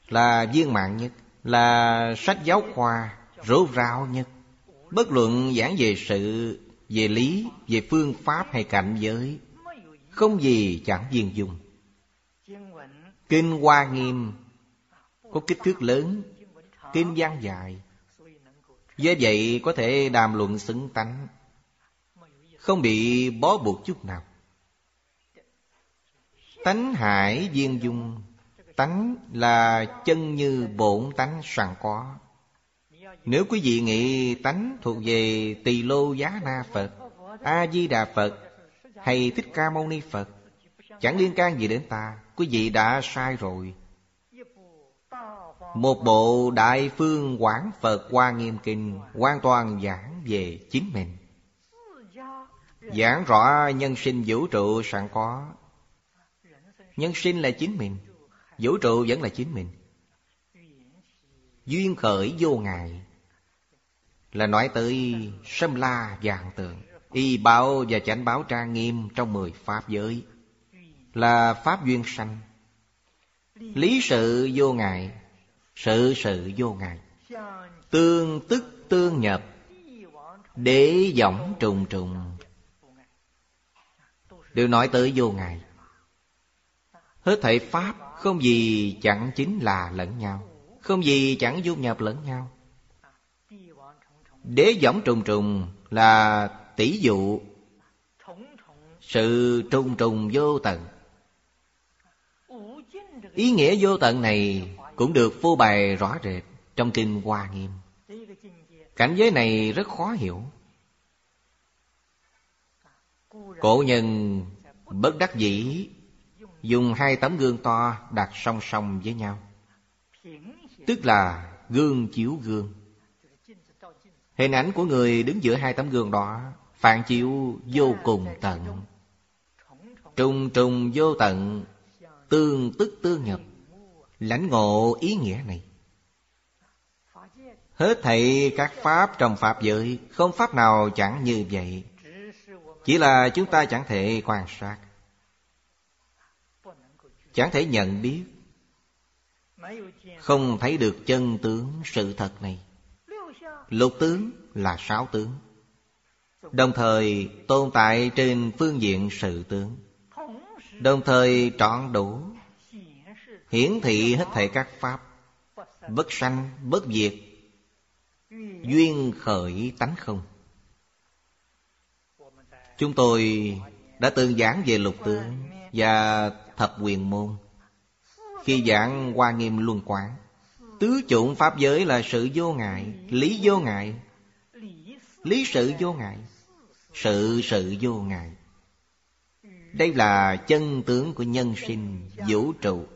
là viên mãn nhất, là sách giáo khoa rốt ráo nhất. Bất luận giảng về sự, về lý, về phương pháp hay cảnh giới, không gì chẳng viên dung. Kinh Hoa Nghiêm có kích thước lớn, kinh văn dài, do vậy có thể đàm luận xứng tánh, không bị bó buộc chút nào. Tánh hải viên dung. Tánh là chân như bổn tánh sẵn có. Nếu quý vị nghĩ tánh thuộc về Tỳ Lô Giá Na Phật, A Di Đà Phật hay Thích Ca Mâu Ni Phật, chẳng liên can gì đến ta, quý vị đã sai rồi. Một bộ Đại Phương Quảng Phật Hoa Nghiêm Kinh hoàn toàn giảng về chính mình, giảng rõ nhân sinh vũ trụ sẵn có. Nhân sinh là chính mình, vũ trụ vẫn là chính mình. Duyên khởi vô ngại là nói tới sâm la vạn tượng, y báo và chánh báo trang nghiêm trong 10 pháp giới, là pháp duyên sanh. Lý sự vô ngại, sự sự vô ngại, tương tức tương nhập, đế võng trùng trùng, đều nói tới vô ngại. Hết thảy pháp không gì chẳng chính là lẫn nhau, không gì chẳng dung nhập lẫn nhau. Đế võng trùng trùng là tỷ dụ sự trùng trùng vô tận. Ý nghĩa vô tận này cũng được phô bày rõ rệt trong Kinh Hoa Nghiêm. Cảnh giới này rất khó hiểu. Cổ nhân bất đắc dĩ dùng 2 tấm gương to đặt song song với nhau, tức là gương chiếu gương. Hình ảnh của người đứng giữa 2 tấm gương đó phản chiếu vô cùng tận, trùng trùng vô tận, tương tức tương nhập. Lãnh ngộ ý nghĩa này, hết thảy các pháp trong pháp giới, không pháp nào chẳng như vậy. Chỉ là chúng ta chẳng thể quan sát, chẳng thể nhận biết, không thấy được chân tướng sự thật này. Lục tướng là 6 tướng, đồng thời tồn tại trên phương diện sự tướng, đồng thời trọn đủ, hiển thị hết thảy các pháp, bất sanh bất diệt, duyên khởi tánh không. Chúng tôi đã từng giảng về lục tướng và thập quyền môn. Khi giảng Hoa Nghiêm Luân Quán, tứ chủng pháp giới là sự vô ngại, lý vô ngại, lý sự vô ngại, sự sự vô ngại. Đây là chân tướng của nhân sinh vũ trụ,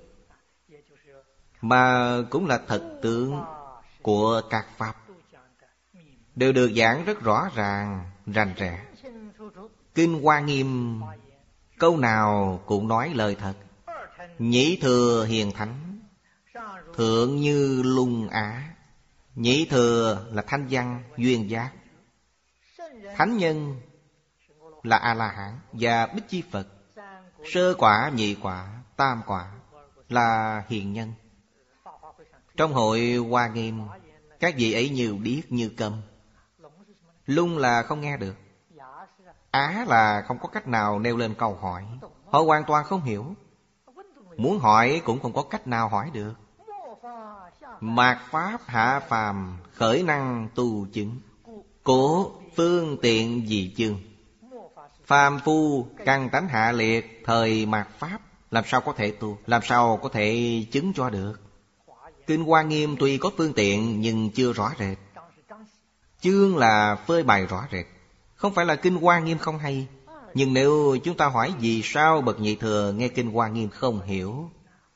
mà cũng là thật tướng của các pháp, đều được giảng rất rõ ràng, rành rẽ. Kinh Hoa Nghiêm câu nào cũng nói lời thật. Nhĩ thừa hiền thánh, thượng như lung á. Nhĩ thừa là thanh văn duyên giác, thánh nhân là A-la-hán và Bích Chi Phật. Sơ quả, nhị quả, tam quả là hiền nhân. Trong hội Hoa Nghiêm, các vị ấy như điếc như câm. Lung là không nghe được, á là không có cách nào nêu lên câu hỏi. Họ hoàn toàn không hiểu, muốn hỏi cũng không có cách nào hỏi được. Mạt pháp hạ phàm, khởi năng tu chứng, cố phương tiện dị chương. Phàm phu căn tánh hạ liệt, thời mạt pháp làm sao có thể tu, làm sao có thể chứng cho được. Kinh Hoa Nghiêm tuy có phương tiện nhưng chưa rõ rệt. Chương là phơi bày rõ rệt. Không phải là Kinh Hoa Nghiêm không hay, nhưng nếu chúng ta hỏi vì sao bậc nhị thừa nghe Kinh Hoa Nghiêm không hiểu,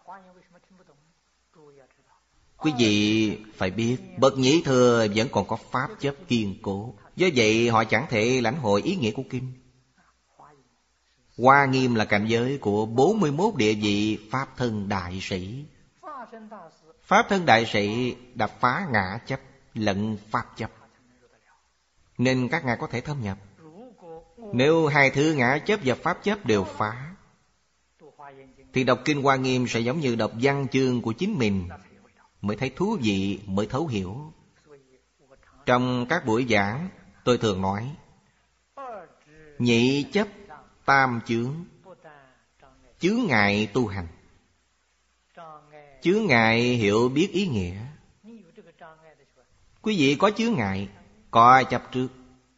quý vị phải biết bậc nhị thừa vẫn còn có pháp chấp kiên cố, do vậy họ chẳng thể lãnh hội ý nghĩa của kinh. Hoa Nghiêm là cảnh giới của 41 địa vị pháp thân đại sĩ. Pháp thân đại sĩ đập phá ngã chấp lẫn pháp chấp, nên các ngài có thể thâm nhập. Nếu 2 thứ ngã chấp và pháp chấp đều phá, thì đọc Kinh Hoa Nghiêm sẽ giống như đọc văn chương của chính mình, mới thấy thú vị, mới thấu hiểu. Trong các buổi giảng, tôi thường nói nhị chấp tam chướng, chướng ngại tu hành. Chướng ngại hiểu biết ý nghĩa. Quý vị có chướng ngại, có chấp trước.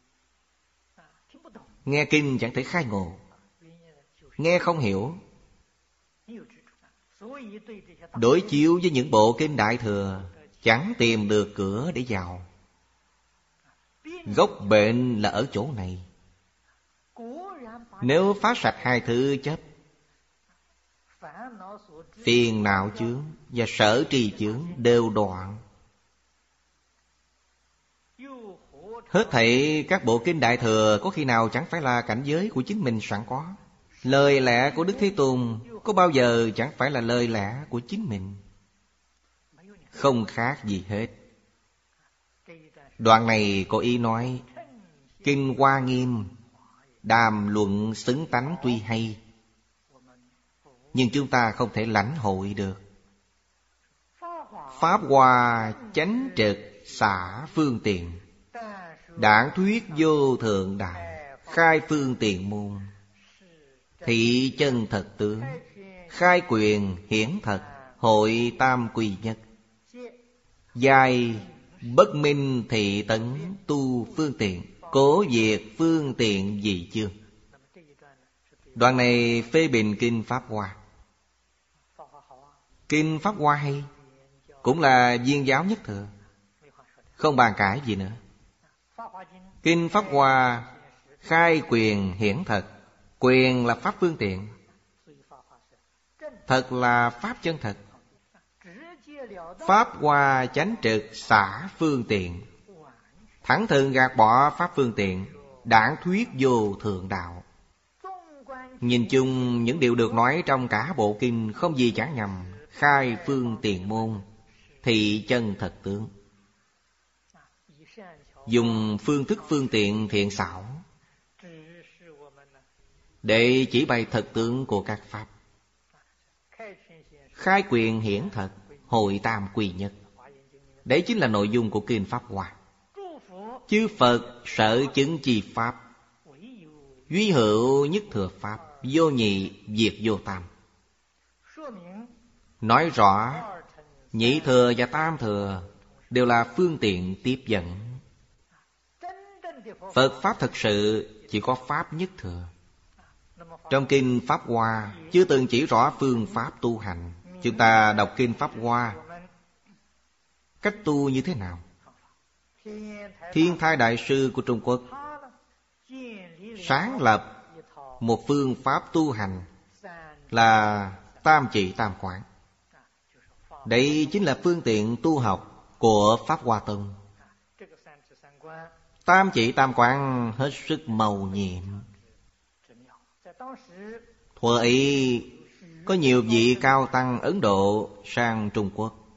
Nghe kinh chẳng thể khai ngộ, nghe không hiểu. Đối chiếu với những bộ kinh Đại Thừa, chẳng tìm được cửa để vào. Gốc bệnh là ở chỗ này. Nếu phá sạch hai thứ chấp, phiền não chướng và sở trì chướng đều đoạn. Hết thảy các bộ kinh Đại Thừa có khi nào chẳng phải là cảnh giới của chính mình sẵn có. Lời lẽ của Đức Thế Tôn có bao giờ chẳng phải là lời lẽ của chính mình. Không khác gì hết. Đoạn này có ý nói Kinh Hoa Nghiêm đàm luận xứng tánh tuy hay, nhưng chúng ta không thể lãnh hội được. Pháp Hoa chánh trực xả phương tiện, đảng thuyết vô thượng đại, khai phương tiện môn, thị chân thật tướng, khai quyền hiển thật, hội tam quy nhất, giai bất minh thị tấn tu phương tiện, cố diệt phương tiện dị chương. Đoạn này phê bình Kinh Pháp Hoa. Kinh Pháp Hoa hay, cũng là viên giáo nhất thừa, không bàn cãi gì nữa. Kinh Pháp Hoa khai quyền hiển thật. Quyền là pháp phương tiện, thật là pháp chân thật. Pháp Hoa chánh trực xả phương tiện, thẳng thừng gạt bỏ pháp phương tiện, đảng thuyết vô thượng đạo. Nhìn chung những điều được nói trong cả bộ kinh không gì chẳng nhầm. Khai phương tiện môn, thị chân thật tướng. Dùng phương thức phương tiện thiện xảo để chỉ bày thật tướng của các pháp. Khai quyền hiển thật, hội tam quy nhất. Đấy chính là nội dung của Kinh Pháp Hoa. Chư Phật sở chứng chi pháp, duy hữu nhất thừa pháp, vô nhị diệt vô tam. Nói rõ nhị thừa và tam thừa đều là phương tiện tiếp dẫn. Phật pháp thực sự chỉ có pháp nhất thừa. Trong Kinh Pháp Hoa chưa từng chỉ rõ phương pháp tu hành. Chúng ta đọc Kinh Pháp Hoa, cách tu như thế nào? Thiên Thai Đại Sư của Trung Quốc sáng lập một phương pháp tu hành là Tam Chỉ Tam Quán. Đây chính là phương tiện tu học của Pháp Hoa Tông. Tam Chỉ Tam Quán hết sức mầu nhiệm. Thuở ấy có nhiều vị cao tăng Ấn Độ sang Trung Quốc,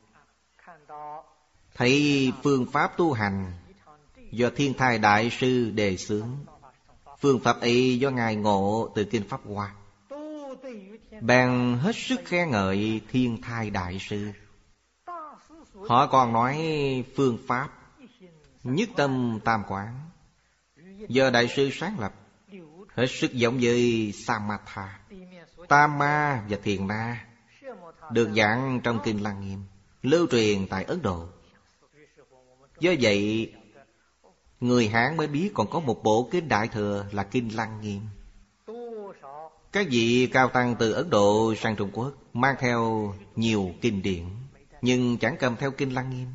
thấy phương pháp tu hành do Thiên Thai Đại Sư đề xướng. Phương pháp ấy do Ngài ngộ từ Kinh Pháp Hoa, bèn hết sức khen ngợi Thiên Thai Đại Sư. Họ còn nói phương pháp nhất tâm tam quán do Đại Sư sáng lập, hết sức giống với Samatha, Tama và Thiền Na, được giảng trong Kinh Lăng Nghiêm, lưu truyền tại Ấn Độ. Do vậy người Hán mới biết còn có một bộ kinh Đại Thừa là Kinh Lăng Nghiêm. Các vị cao tăng từ Ấn Độ sang Trung Quốc mang theo nhiều kinh điển, nhưng chẳng cầm theo Kinh Lăng Nghiêm.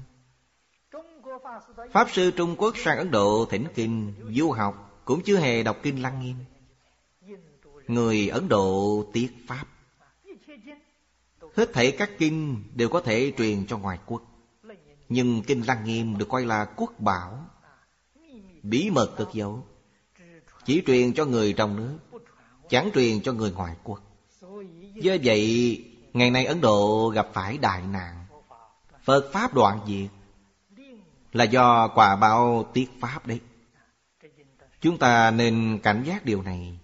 Pháp sư Trung Quốc sang Ấn Độ thỉnh kinh du học cũng chưa hề đọc Kinh Lăng Nghiêm. Người Ấn Độ tiếc pháp, hết thảy các kinh đều có thể truyền cho ngoại quốc, nhưng Kinh Lăng Nghiêm được coi là quốc bảo, bí mật cất giấu, chỉ truyền cho người trong nước, chẳng truyền cho người ngoại quốc. Do vậy ngày nay Ấn Độ gặp phải đại nạn, Phật pháp đoạn diệt, là do quả báo tiếc pháp đấy. Chúng ta nên cảnh giác điều này.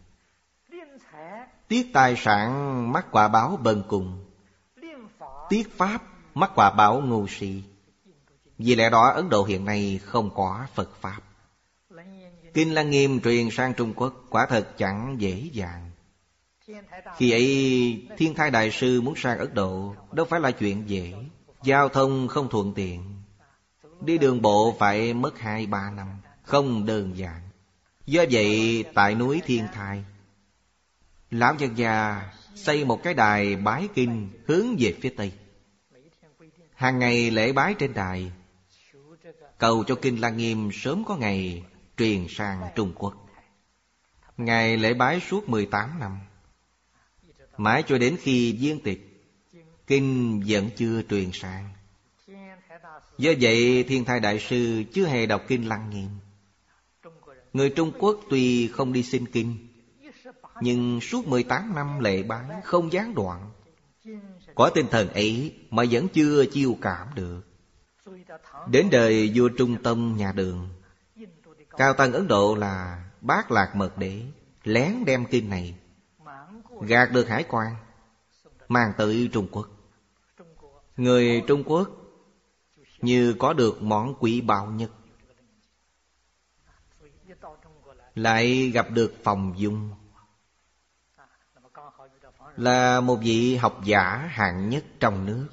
Tiếc tài sản mắc quả báo bần cùng, tiếc pháp mắc quả báo ngu si. Vì lẽ đó Ấn Độ hiện nay không có Phật Pháp. Kinh Lăng Nghiêm truyền sang Trung Quốc quả thật chẳng dễ dàng. Khi ấy Thiên Thai Đại Sư muốn sang Ấn Độ đâu phải là chuyện dễ. Giao thông không thuận tiện, đi đường bộ phải mất 2-3 năm, không đơn giản. Do vậy tại núi Thiên Thai, lão nhân gia xây một cái đài bái kinh hướng về phía Tây. Hàng ngày lễ bái trên đài, cầu cho Kinh Lăng Nghiêm sớm có ngày truyền sang Trung Quốc. Ngài lễ bái suốt 18 năm, mãi cho đến khi viên tịch, kinh vẫn chưa truyền sang. Do vậy Thiên Thai Đại Sư chưa hề đọc Kinh Lăng Nghiêm. Người Trung Quốc tuy không đi xin kinh, nhưng suốt 18 năm lễ bái không gián đoạn. Có tinh thần ấy mà vẫn chưa chiêu cảm được. Đến đời vua Trung Tông nhà Đường, cao tăng Ấn Độ là Bát Lạc Mật Đế lén đem kinh này gạt được hải quan, mang tới Trung Quốc. Người Trung Quốc như có được món quý báu nhất. Lại gặp được Phòng Dung, là một vị học giả hạng nhất trong nước,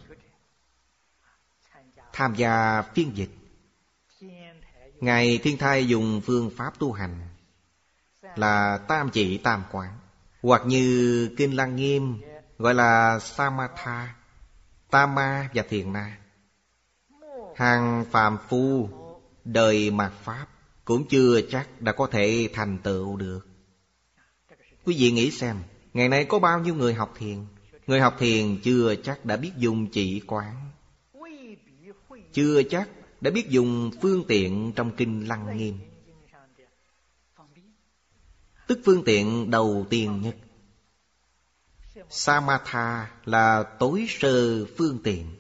tham gia phiên dịch. Ngài Thiên Thai dùng phương pháp tu hành là tam chỉ tam quán, hoặc như Kinh Lăng Nghiêm gọi là Samatha, Tama và Thiền Na. Hàng phàm phu đời mạt Pháp cũng chưa chắc đã có thể thành tựu được. Quý vị nghĩ xem, ngày nay có bao nhiêu người học thiền? Người học thiền chưa chắc đã biết dùng chỉ quán, chưa chắc đã biết dùng phương tiện trong Kinh Lăng Nghiêm. Tức phương tiện đầu tiên nhất. Samatha là tối sơ phương tiện,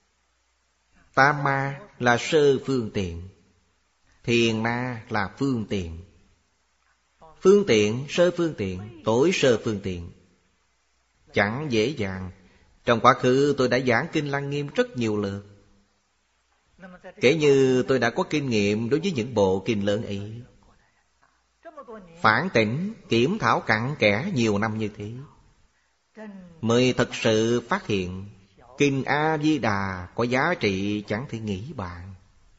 Tama là sơ phương tiện, Thiền Na là phương tiện. Phương tiện, sơ phương tiện, tối sơ phương tiện chẳng dễ dàng. Trong quá khứ tôi đã giảng Kinh Lăng Nghiêm rất nhiều lượt. Kể như tôi đã có kinh nghiệm đối với những bộ kinh lớn ấy, phản tỉnh, kiểm thảo cặn kẽ nhiều năm như thế, mới thật sự phát hiện Kinh A-di-đà có giá trị chẳng thể nghĩ bàn.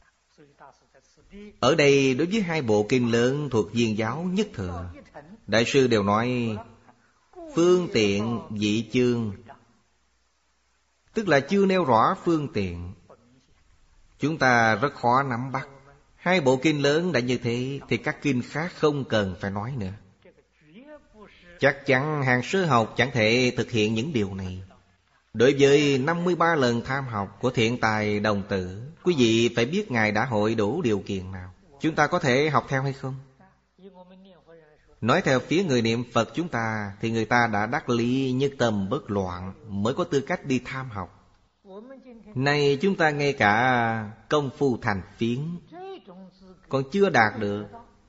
Ở đây đối với hai bộ kinh lớn thuộc Viên giáo nhất thừa, Đại sư đều nói phương tiện vị chương, tức là chưa nêu rõ phương tiện. Chúng ta rất khó nắm bắt. Hai bộ kinh lớn đã như thế thì các kinh khác không cần phải nói nữa. Chắc chắn hàng sơ học chẳng thể thực hiện những điều này. Đối với 53 lần tham học của Thiện Tài Đồng Tử, quý vị phải biết Ngài đã hội đủ điều kiện nào. Chúng ta có thể học theo hay không? Nói theo phía người niệm Phật chúng ta, thì người ta đã đắc lý nhất tâm bất loạn mới có tư cách đi tham học. Nay chúng ta ngay cả công phu thành phiến còn chưa đạt được.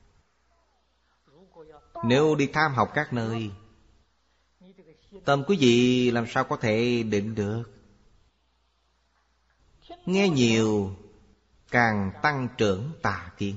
Nếu đi tham học các nơi, tâm quý vị làm sao có thể định được? Nghe nhiều càng tăng trưởng tà kiến.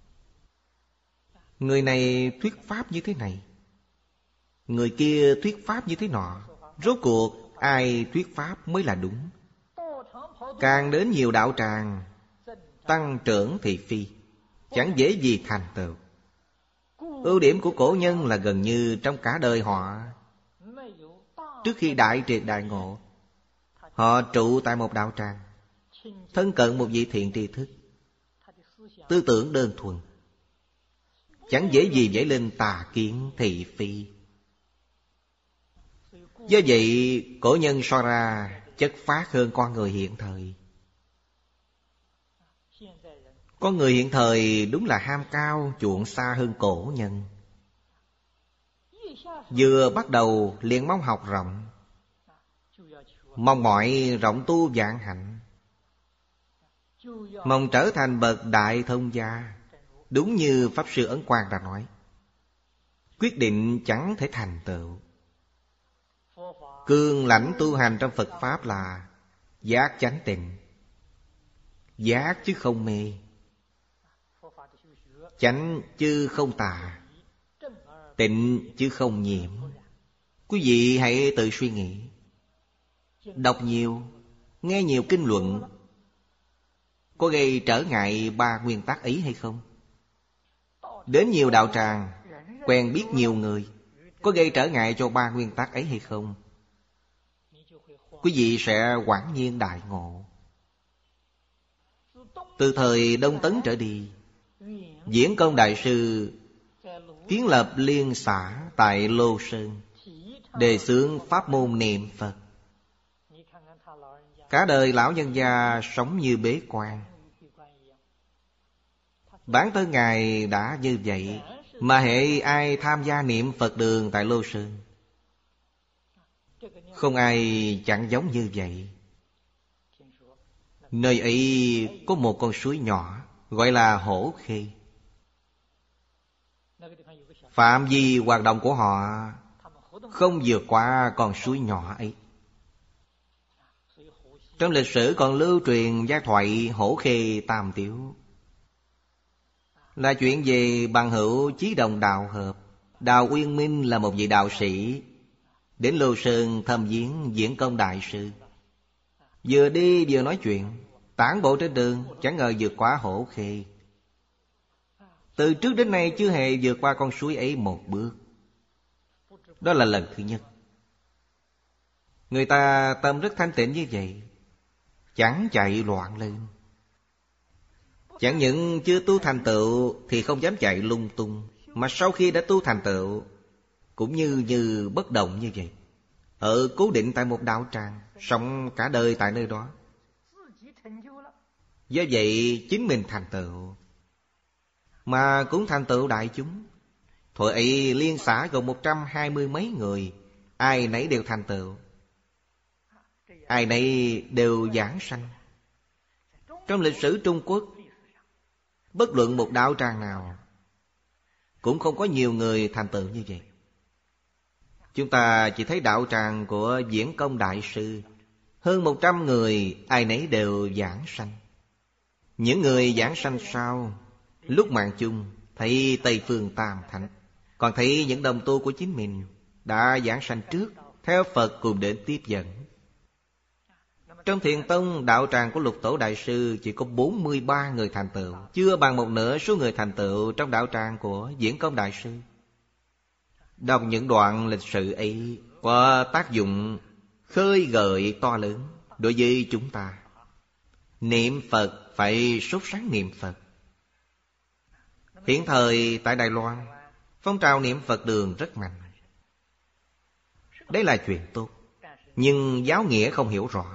Người này thuyết pháp như thế này, người kia thuyết pháp như thế nọ. Rốt cuộc ai thuyết pháp mới là đúng? Càng đến nhiều đạo tràng, tăng trưởng thị phi, chẳng dễ gì thành tựu. Ưu điểm của cổ nhân là gần như trong cả đời họ, trước khi đại triệt đại ngộ, họ trụ tại một đạo tràng, thân cận một vị thiện tri thức, tư tưởng đơn thuần, chẳng dễ gì dấy lên tà kiến thị phi. Do vậy cổ nhân so ra chất phác hơn con người hiện thời. Con người hiện thời đúng là ham cao chuộng xa hơn cổ nhân. Vừa bắt đầu liền mong học rộng, mong mọi rộng tu vạn hạnh, mong trở thành bậc đại thông gia. Đúng như Pháp Sư Ấn Quang đã nói, quyết định chẳng thể thành tựu. Cương lãnh tu hành trong Phật Pháp là Giác chánh tịnh. Giác chứ không mê, chánh chứ không tà, tịnh chứ không nhiễm. Quý vị hãy tự suy nghĩ. Đọc nhiều, nghe nhiều kinh luận có gây trở ngại ba nguyên tắc ấy hay không? Đến nhiều đạo tràng, quen biết nhiều người, có gây trở ngại cho ba nguyên tắc ấy hay không? Quý vị sẽ hoảng nhiên đại ngộ. Từ thời Đông Tấn trở đi, Diễn Công Đại Sư kiến lập liên xã tại Lô Sơn, đề xướng pháp môn niệm Phật. Cả đời lão nhân gia sống như bế quan. Bản thân Ngài đã như vậy, mà hệ ai tham gia niệm Phật đường tại Lô Sơn, không ai chẳng giống như vậy. Nơi ấy có một con suối nhỏ gọi là Hổ Khê. Phạm vi hoạt động của họ không vượt qua con suối nhỏ ấy. Trong lịch sử còn lưu truyền giai thoại Hổ Khê Tam Tiểu, là chuyện về bằng hữu chí đồng đạo hợp. Đào Uyên Minh là một vị đạo sĩ, đến Lô Sơn thăm viếng Diễn Công Đại Sư. Vừa đi vừa nói chuyện, tản bộ trên đường, chẳng ngờ vượt qua Hổ Khê. Từ trước đến nay chưa hề vượt qua con suối ấy một bước. Đó là lần thứ nhất. Người ta tâm rất thanh tịnh như vậy, chẳng chạy loạn lên. Chẳng những chưa tu thành tựu thì không dám chạy lung tung, mà sau khi đã tu thành tựu cũng như bất động như vậy. Ở cố định tại một đạo tràng, sống cả đời tại nơi đó. Do vậy chính mình thành tựu, mà cũng thành tựu đại chúng. Thời ấy liên xã gồm 120 mấy người, ai nấy đều thành tựu, ai nấy đều giảng sanh. Trong lịch sử Trung Quốc, bất luận một đạo tràng nào cũng không có nhiều người thành tựu như vậy. Chúng ta chỉ thấy đạo tràng của Diễn Công Đại Sư, hơn 100 người, ai nấy đều giảng sanh. Những người giảng sanh sau, lúc mạng chung thấy Tây Phương Tam Thánh, còn thấy những đồng tu của chính mình đã giảng sanh trước, theo Phật cùng đến tiếp dẫn. Trong Thiền Tông, đạo tràng của Lục Tổ Đại Sư chỉ có 43 người thành tựu, chưa bằng một nửa số người thành tựu trong đạo tràng của Diễn Công Đại Sư. Đọc những đoạn lịch sử ấy có tác dụng khơi gợi to lớn đối với chúng ta. Niệm Phật phải sốt sắng niệm Phật. Hiện thời tại Đài Loan, phong trào niệm Phật đường rất mạnh. Đấy là chuyện tốt, nhưng giáo nghĩa không hiểu rõ.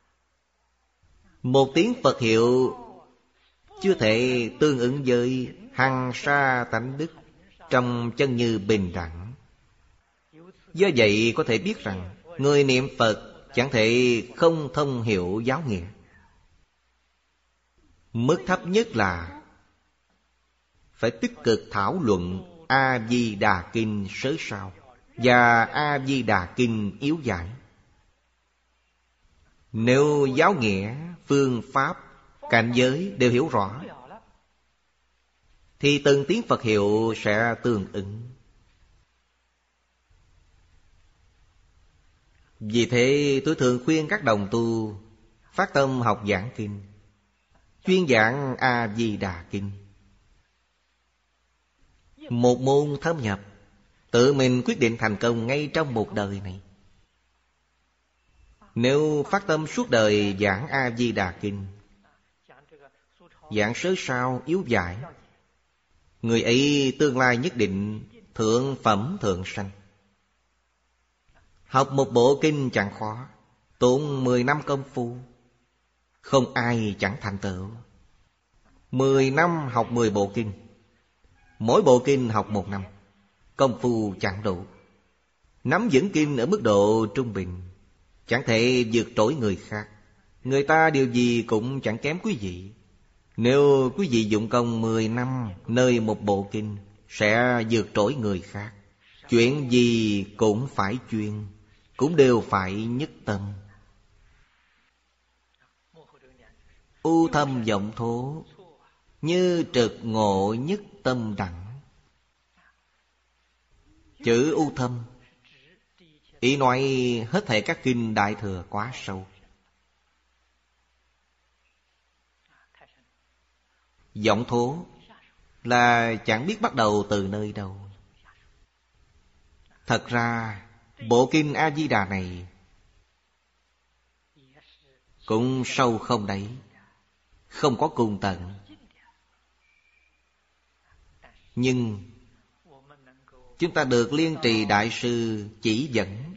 Một tiếng Phật hiệu chưa thể tương ứng với hằng sa tánh đức trong chân như bình đẳng. Do vậy có thể biết rằng người niệm Phật chẳng thể không thông hiểu giáo nghĩa. Mức thấp nhất là phải tích cực thảo luận A Di Đà Kinh sớ sao và A Di Đà Kinh yếu giải. Nếu giáo nghĩa, phương pháp, cảnh giới đều hiểu rõ, thì từng tiếng Phật hiệu sẽ tương ứng. Vì thế tôi thường khuyên các đồng tu phát tâm học giảng kinh, chuyên giảng A Di Đà Kinh. Một môn thâm nhập, tự mình quyết định thành công ngay trong một đời này. Nếu phát tâm suốt đời giảng A Di Đà Kinh, giảng sớ sao yếu giải, người ấy tương lai nhất định thượng phẩm thượng sanh. Học một bộ kinh chẳng khó, tốn 10 năm công phu, không ai chẳng thành tựu. 10 năm học 10 bộ kinh, mỗi bộ kinh học 1 năm, công phu chẳng đủ. Nắm vững kinh ở mức độ trung bình, chẳng thể vượt trội người khác. Người ta điều gì cũng chẳng kém quý vị. Nếu quý vị dụng công 10 năm nơi một bộ kinh, sẽ vượt trội người khác. Chuyện gì cũng phải chuyên, cũng đều phải nhất tâm. U thâm vọng thố, như trực ngộ nhất tâm đẳng. Chữ u thâm ý nói hết thảy các kinh Đại Thừa quá sâu. Vọng thố là chẳng biết bắt đầu từ nơi đâu. Thật ra bộ kinh A-di-đà này cũng sâu không đáy, không có cùng tận. Nhưng chúng ta được Liên Trì Đại Sư chỉ dẫn,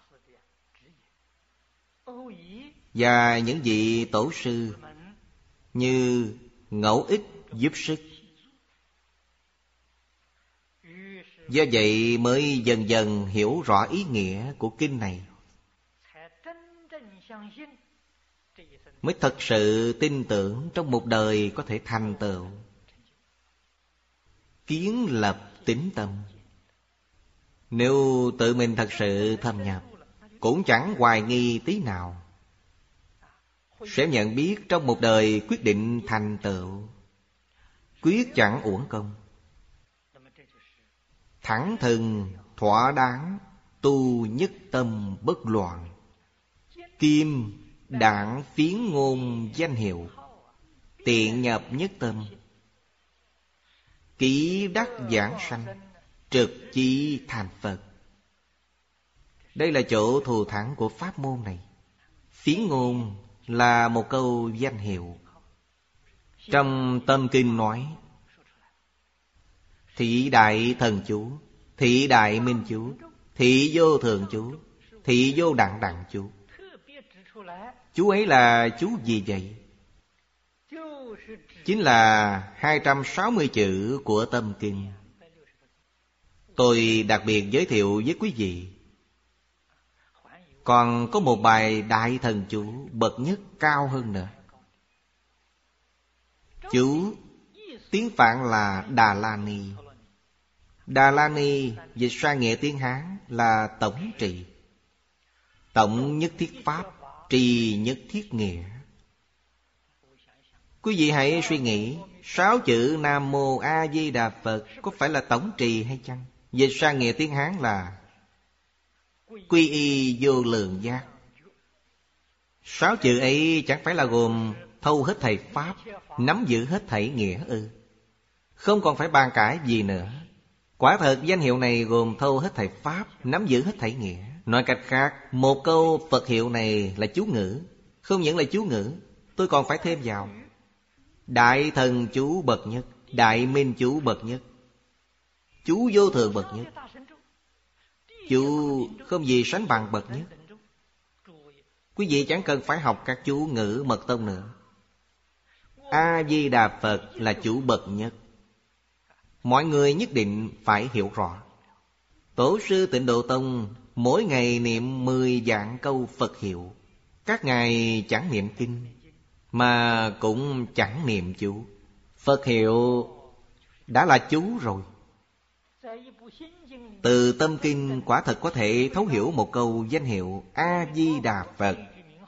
và những vị tổ sư như Ngẫu Ích giúp sức. Do vậy mới dần dần hiểu rõ ý nghĩa của kinh này, mới thật sự tin tưởng trong một đời có thể thành tựu kiến lập tín tâm. Nếu tự mình thật sự thâm nhập, cũng chẳng hoài nghi tí nào, sẽ nhận biết trong một đời quyết định thành tựu, quyết chẳng uổng công. Thẳng thừng thỏa đáng, tu nhất tâm bất loạn. Kim đảng phiến ngôn danh hiệu, tiện nhập nhất tâm. Ký đắc giảng sanh, trực chi thành Phật. Đây là chỗ thù thắng của pháp môn này. Phiến ngôn là một câu danh hiệu. Trong Tâm Kinh nói: Thị đại thần chú, thị đại minh chú, thị vô thường chú, thị vô đặng đặng chú. Chú ấy là chú gì vậy? Chính là 260 chữ của Tâm Kinh. Tôi đặc biệt giới thiệu với quý vị. Còn có một bài đại thần chú bậc nhất cao hơn nữa. Chú tiếng Phạn là Đà La Ni. Đà La Ni dịch sang nghĩa tiếng Hán là tổng trì. Tổng nhất thiết pháp, trì nhất thiết nghĩa. Quý vị hãy suy nghĩ, 6 chữ Nam Mô A Di Đà Phật có phải là tổng trì hay chăng? Dịch sang nghĩa tiếng Hán là quy y vô lượng giác. 6 chữ ấy chẳng phải là gồm thâu hết thảy pháp, nắm giữ hết thảy nghĩa ư? Không còn phải bàn cãi gì nữa. Quả thật danh hiệu này gồm thâu hết thảy pháp, nắm giữ hết thảy nghĩa. Nói cách khác, một câu Phật hiệu này là chú ngữ. Không những là chú ngữ, tôi còn phải thêm vào đại thần chú bậc nhất, đại minh chú bậc nhất, chú vô thường bậc nhất, chú không gì sánh bằng bậc nhất. Quý vị chẳng cần phải học các chú ngữ mật tông nữa. A-di-đà Phật là chú bậc nhất. Mọi người nhất định phải hiểu rõ. Tổ sư Tịnh Độ Tông mỗi ngày niệm 10 vạn câu Phật hiệu. Các ngài chẳng niệm kinh, mà cũng chẳng niệm chú. Phật hiệu đã là chú rồi. Từ Tâm Kinh quả thật có thể thấu hiểu một câu danh hiệu A-di-đà Phật.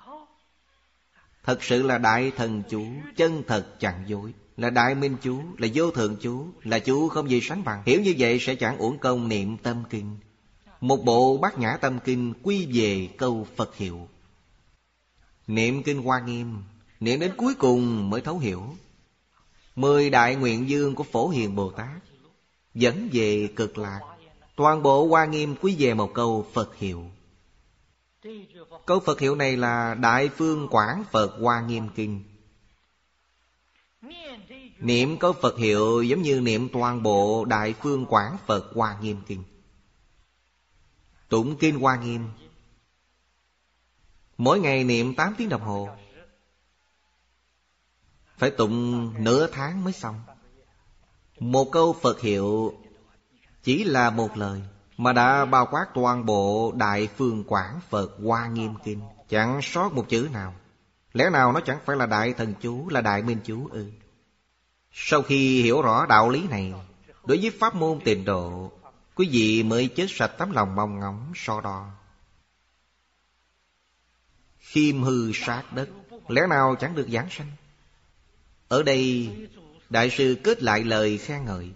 Thật sự là đại thần chú, chân thật chẳng dối. Là đại minh chú, là vô thượng chú, là chú không gì sánh bằng. Hiểu như vậy sẽ chẳng uổng công niệm Tâm Kinh. Một bộ Bát Nhã Tâm Kinh quy về câu Phật hiệu. Niệm Kinh Hoa Nghiêm, niệm đến cuối cùng mới thấu hiểu. 10 đại nguyện dương của Phổ Hiền Bồ Tát dẫn về Cực Lạc. Toàn bộ Hoa Nghiêm quy về một câu Phật hiệu. Câu Phật hiệu này là Đại Phương Quảng Phật Hoa Nghiêm Kinh. Niệm câu Phật hiệu giống như niệm toàn bộ Đại Phương Quảng Phật Hoa Nghiêm Kinh. Tụng Kinh Hoa Nghiêm mỗi ngày niệm 8 tiếng đồng hồ, phải tụng nửa tháng mới xong. Một câu Phật hiệu chỉ là một lời, mà đã bao quát toàn bộ Đại Phương Quảng Phật Hoa Nghiêm Kinh, chẳng sót một chữ nào. Lẽ nào nó chẳng phải là đại thần chú, là đại minh chú ư? Sau khi hiểu rõ đạo lý này, đối với pháp môn Tịnh Độ, quý vị mới chết sạch tấm lòng mong ngóng so đo. Khiêm hư sát đất, lẽ nào chẳng được giảng sanh? Ở đây Đại sư kết lại lời khen ngợi.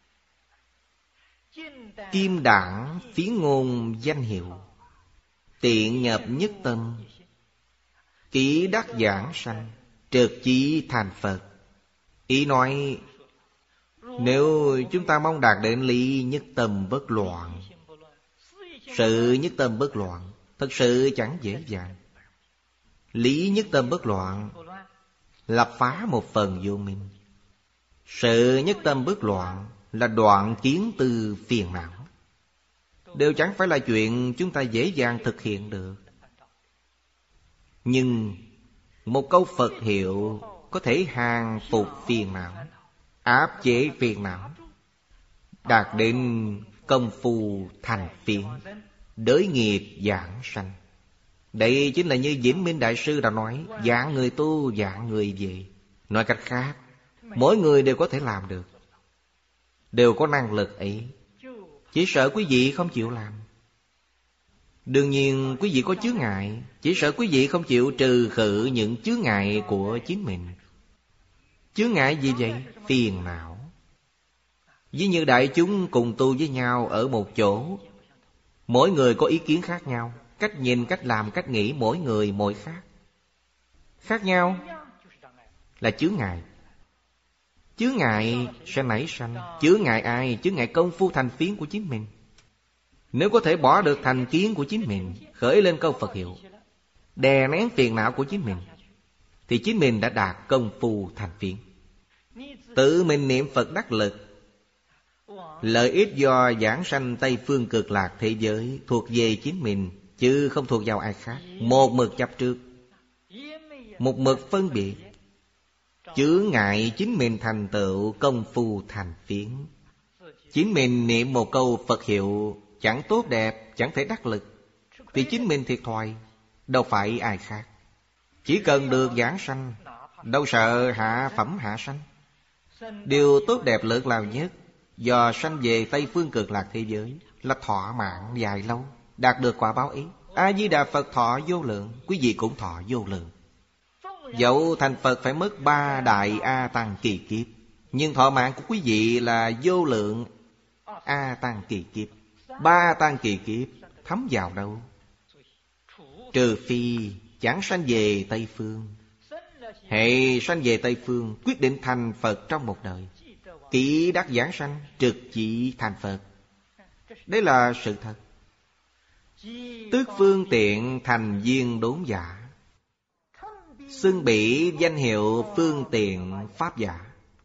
Kim đản phiến ngôn danh hiệu, tiện nhập nhất tâm, kỹ đắc giảng sanh, trực chí thành Phật. Ý nói, nếu chúng ta mong đạt đến lý nhất tâm bất loạn, sự nhất tâm bất loạn thật sự chẳng dễ dàng. Lý nhất tâm bất loạn là phá một phần vô minh. Sự nhất tâm bất loạn là đoạn kiến tư phiền não. Đều chẳng phải là chuyện chúng ta dễ dàng thực hiện được. Nhưng một câu Phật hiệu có thể hàng phục phiền não, áp chế phiền não, đạt đến công phu thành phiến, đới nghiệp giảng sanh. Đây chính là như Vĩnh Minh Đại Sư đã nói, dạng người tu, dạng người về. Nói cách khác, mỗi người đều có thể làm được, đều có năng lực ấy. Chỉ sợ quý vị không chịu làm. Đương nhiên quý vị có chướng ngại, chỉ sợ quý vị không chịu trừ khử những chướng ngại của chính mình. Chướng ngại gì vậy? Phiền não. Ví như đại chúng cùng tu với nhau ở một chỗ, mỗi người có ý kiến khác nhau, cách nhìn, cách làm, cách nghĩ mỗi người mỗi khác. Khác nhau là chướng ngại. Chướng ngại sẽ nảy sanh. Chướng ngại ai? Chướng ngại công phu thành phiến của chính mình. Nếu có thể bỏ được thành kiến của chính mình, khởi lên câu Phật hiệu, đè nén phiền não của chính mình, thì chính mình đã đạt công phu thành phiến. Tự mình niệm Phật đắc lực, lợi ích do giảng sanh Tây Phương Cực Lạc thế giới thuộc về chính mình, chứ không thuộc vào ai khác. Một mực chấp trước, một mực phân biệt, chướng ngại chính mình thành tựu công phu thành phiến. Chính mình niệm một câu Phật hiệu chẳng tốt đẹp, chẳng thể đắc lực, thì chính mình thiệt thòi, đâu phải ai khác. Chỉ cần được giảng sanh, đâu sợ hạ phẩm hạ sanh. Điều tốt đẹp lớn lao nhất do sanh về Tây Phương Cực Lạc thế giới là thọ mạng dài lâu, đạt được quả báo ấy. A Di Đà Phật thọ vô lượng, quý vị cũng thọ vô lượng. Dẫu thành Phật phải mất 3 đại A Tăng kỳ kiếp, nhưng thọ mạng của quý vị là vô lượng A Tăng kỳ kiếp. 3 A Tăng kỳ kiếp thấm vào đâu? Trừ phi chẳng sanh về Tây Phương. Hệ sanh về Tây Phương, quyết định thành Phật trong một đời, kỹ đắc giảng sanh, trực chỉ thành Phật. Đấy là sự thật. Tức phương tiện thành viên đốn giả, xưng bỉ danh hiệu phương tiện pháp giả.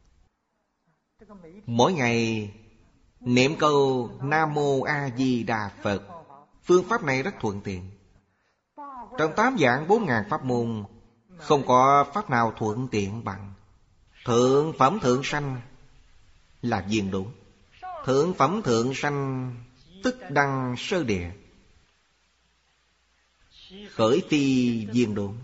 Mỗi ngày niệm câu Nam Mô A Di Đà Phật, phương pháp này rất thuận tiện. Trong 8 vạn 4.000 pháp môn, không có pháp nào thuận tiện bằng. Thượng phẩm thượng sanh là viên đốn. Thượng phẩm thượng sanh tức đăng sơ địa, khởi phi viên đốn.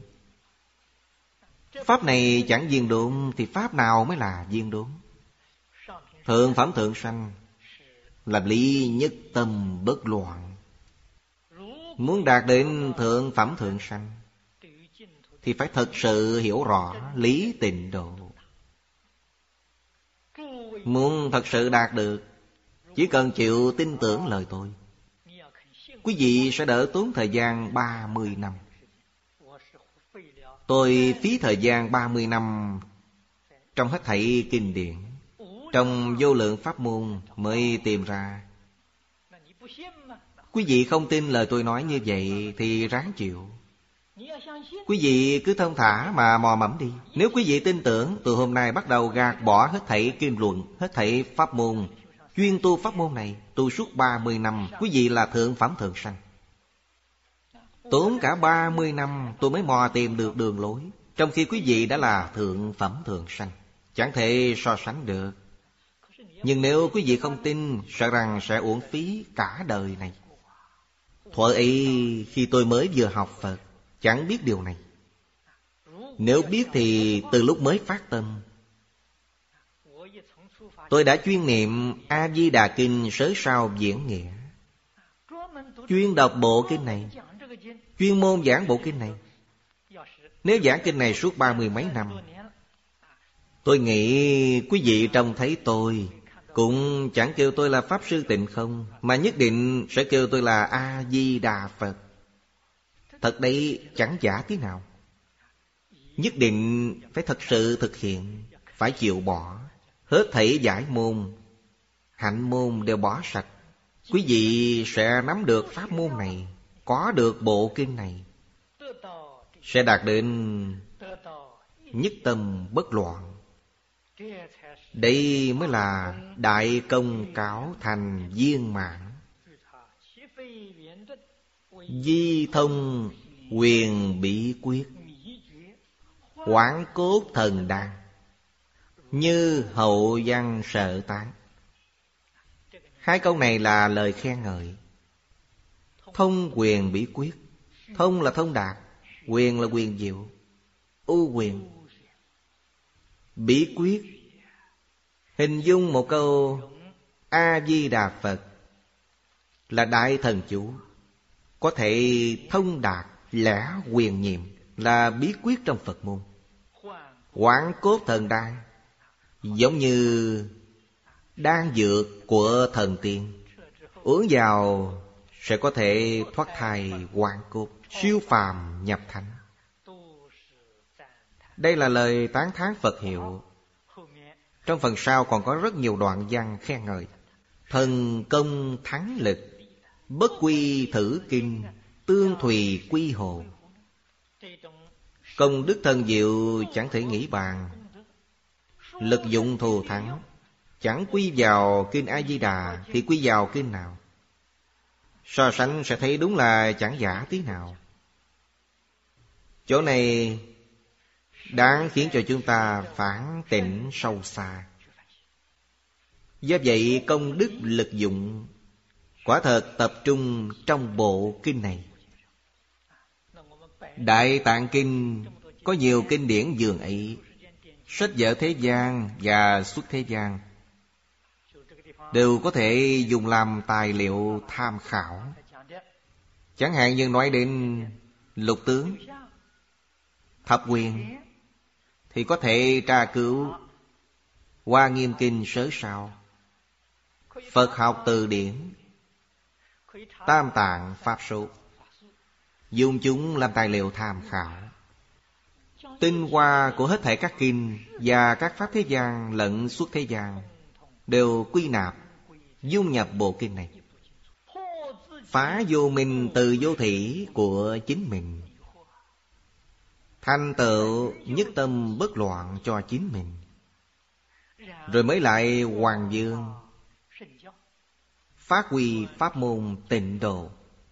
Pháp này chẳng viên đốn thì pháp nào mới là viên đốn? Thượng phẩm thượng sanh là lý nhất tâm bất loạn. Muốn đạt đến thượng phẩm thượng sanh thì phải thật sự hiểu rõ lý tịnh độ. Muốn thật sự đạt được, chỉ cần chịu tin tưởng lời tôi, quý vị sẽ đỡ tốn thời gian 30 năm. Tôi phí thời gian 30 năm trong hết thảy kinh điển, trong vô lượng pháp môn mới tìm ra. Quý vị không tin lời tôi nói như vậy thì ráng chịu. Quý vị cứ thông thả mà mò mẫm đi. Nếu quý vị tin tưởng, từ hôm nay bắt đầu gạt bỏ hết thảy kinh luận, hết thảy pháp môn, chuyên tu pháp môn này, tu suốt 30 năm, quý vị là thượng phẩm thượng sanh. Tốn cả 30 năm tôi mới mò tìm được đường lối, trong khi quý vị đã là thượng phẩm thượng sanh. Chẳng thể so sánh được. Nhưng nếu quý vị không tin, sợ rằng sẽ uổng phí cả đời này. Thuở ấy khi tôi mới vừa học Phật, chẳng biết điều này. Nếu biết thì từ lúc mới phát tâm, tôi đã chuyên niệm A-di-đà kinh Sớ Sao Diễn Nghĩa, chuyên đọc bộ kinh này, chuyên môn giảng bộ kinh này. Nếu giảng kinh này suốt 30 mấy năm, tôi nghĩ quý vị trông thấy tôi cũng chẳng kêu tôi là Pháp Sư Tịnh Không, mà nhất định sẽ kêu tôi là A-di-đà Phật. Thật đấy chẳng giả tí nào. Nhất định phải thật sự thực hiện, phải chịu bỏ. Hết thảy giải môn, hạnh môn đều bỏ sạch. Quý vị sẽ nắm được pháp môn này, có được bộ kinh này, sẽ đạt đến nhất tâm bất loạn. Đây mới là đại công cáo thành viên mãn. Di thông quyền bí quyết, quán cốt thần đan, như hậu văn sợ tán. Hai câu này là lời khen ngợi. Thông quyền bí quyết. Thông là thông đạt, quyền là quyền diệu, ưu quyền. Bí quyết hình dung một câu A-di-đà Phật là đại thần chú, có thể thông đạt lẽ quyền nhiệm, là bí quyết trong Phật môn. Quán cốt thần đan giống như đan dược của thần tiên, uống vào sẽ có thể thoát thai hoán cốt, siêu phàm nhập thánh. Đây là lời tán thán Phật hiệu. Trong phần sau còn có rất nhiều đoạn văn khen ngợi. Thần công thắng lực, bất quy thử kinh, tương thùy quy hồ. Công đức thần diệu chẳng thể nghĩ bàn, lực dụng thù thắng. Chẳng quy vào kinh A-di-đà thì quy vào kinh nào? So sánh sẽ thấy đúng là chẳng giả tí nào. Chỗ này đáng khiến cho chúng ta phản tỉnh sâu xa. Do vậy công đức lực dụng quả thật tập trung trong bộ kinh này. Đại Tạng Kinh có nhiều kinh điển dường ấy. Sách vở thế gian và xuất thế gian đều có thể dùng làm tài liệu tham khảo. Chẳng hạn như nói đến lục tướng, thập quyền thì có thể tra cứu Hoa Nghiêm Kinh sớ sao, Phật học từ điển, Tam Tạng Pháp Số, dùng chúng làm tài liệu tham khảo. Tinh hoa của hết thảy các kinh và các pháp thế gian lẫn xuất thế gian đều quy nạp, dung nhập bộ kinh này, phá vô minh từ vô thỉ của chính mình, thành tựu nhất tâm bất loạn cho chính mình, rồi mới lại hoàng dương, phát huy pháp môn tịnh độ,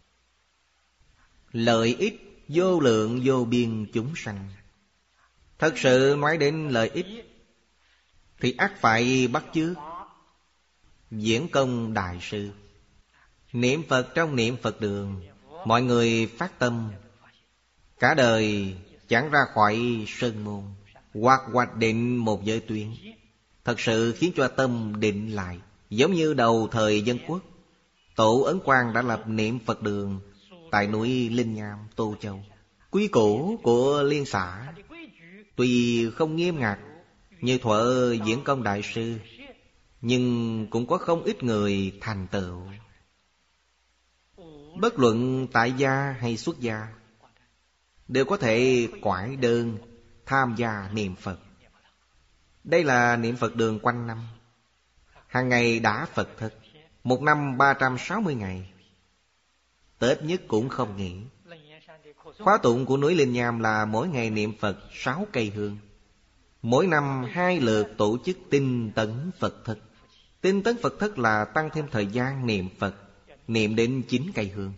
lợi ích vô lượng vô biên chúng sanh. Thật sự nói đến lợi ích thì ắt phải bắt chước Diễn Công Đại Sư. Niệm Phật trong niệm Phật đường, mọi người phát tâm cả đời chẳng ra khỏi sơn môn, hoặc hoạch định một giới tuyến, thật sự khiến cho tâm định lại. Giống như đầu thời Dân Quốc, Tổ Ấn Quang đã lập niệm Phật đường tại núi Linh Nham, Tô Châu. Quy củ của liên xã tuy không nghiêm ngặt như thuở Diễn Công Đại Sư, nhưng cũng có không ít người thành tựu. Bất luận tại gia hay xuất gia đều có thể quải đơn tham gia niệm Phật. Đây là niệm Phật đường quanh năm, hàng ngày đã Phật thực, một năm 360 ngày, Tết nhất cũng không nghỉ. Khóa tụng của núi Linh Nham là mỗi ngày niệm Phật 6 cây hương. Mỗi năm 2 lượt tổ chức tinh tấn Phật thực. Tinh tấn Phật thực là tăng thêm thời gian niệm Phật, niệm đến 9 cây hương.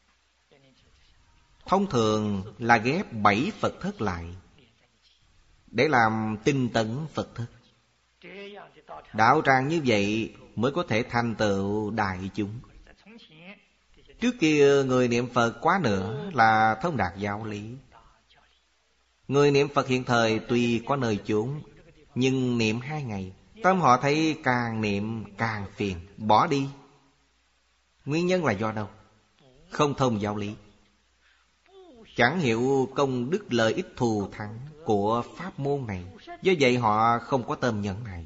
Thông thường là ghép 7 Phật thất lại để làm tinh tấn Phật thất. Đạo tràng như vậy mới có thể thành tựu đại chúng. Trước kia người niệm Phật quá nữa là thông đạt giáo lý. Người niệm Phật hiện thời tuy có nơi chốn, nhưng niệm 2 ngày, tâm họ thấy càng niệm càng phiền, bỏ đi. Nguyên nhân là do đâu? Không thông giáo lý. chẳng hiểu công đức lợi ích thù thắng của pháp môn này. Do vậy họ không có tâm nhẫn này.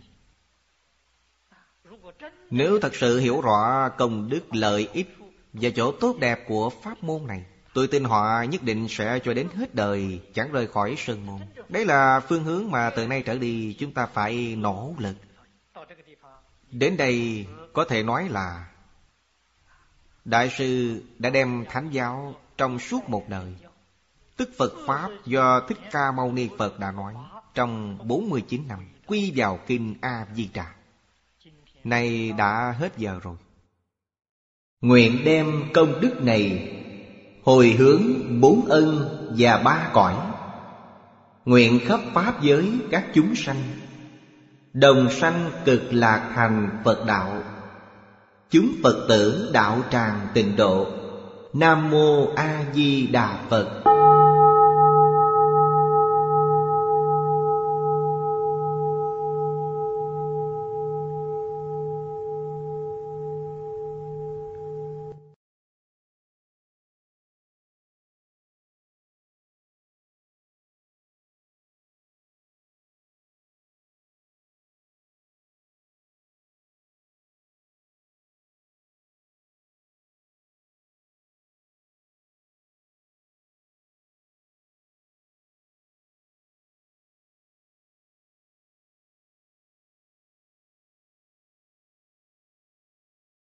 Nếu thật sự hiểu rõ công đức lợi ích và chỗ tốt đẹp của pháp môn này, tôi tin họ nhất định sẽ cho đến hết đời chẳng rời khỏi sơn môn. Đấy là phương hướng mà từ nay trở đi chúng ta phải nỗ lực. Đến đây có thể nói là Đại sư đã đem thánh giáo trong suốt một đời, tức Phật Pháp do Thích Ca Mâu Ni Phật đã nói trong 49 năm, quy vào Kinh A Di Đà. Nay đã hết giờ rồi. Nguyện đem công đức này hồi hướng 4 ân và 3 cõi. Nguyện khắp pháp giới các chúng sanh đồng sanh cực lạc thành Phật đạo. Chúng Phật tử đạo tràng tịnh độ. Nam Mô A Di Đà Phật.